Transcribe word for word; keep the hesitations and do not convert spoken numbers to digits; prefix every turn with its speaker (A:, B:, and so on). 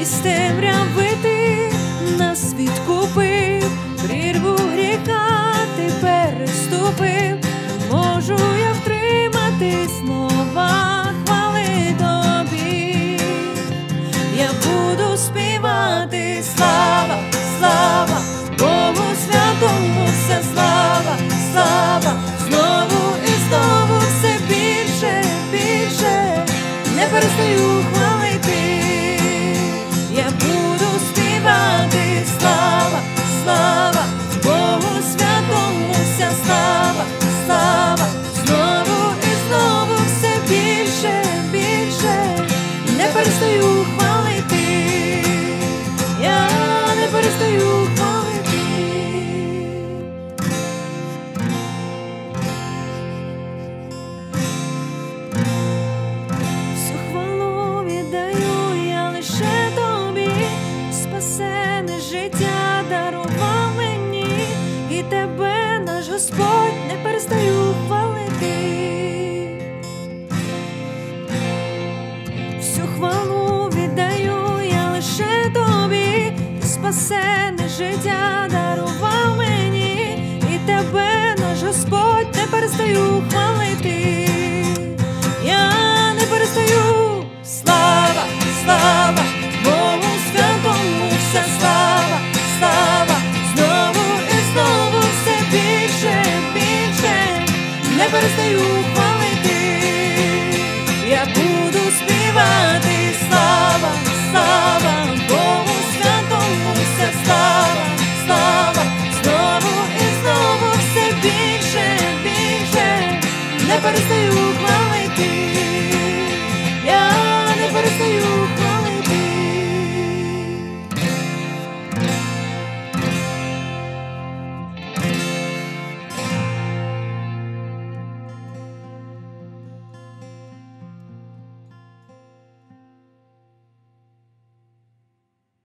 A: із темряви ти нас відкупив, прірву гріха ти переступив. Можу я втримати слова хвали тобі. Я буду співати слава, слава Богу святому, вся слава, слава, знову і знову все більше, більше, не перестаю хвалити. Я буду співати слава, слава Богу святому, вся слава, слава, знову і знову все більше, більше, не перестаю хвалити. Я не перестаю хвалити. Всю хвалу віддаю я лише тобі, спасене життя дарував мені, і тебе, наш Господь, не перестаю хвалити. Всю хвалу віддаю я лише тобі, спасене життя дарував мені, і тебе, наш Господь, не перестаю хвалити. Я не перестаю. Слава, слава Богу святому, вся слава, слава, знову і знову все більше, більше, не перестаю хвалити. Я буду співати слава, слава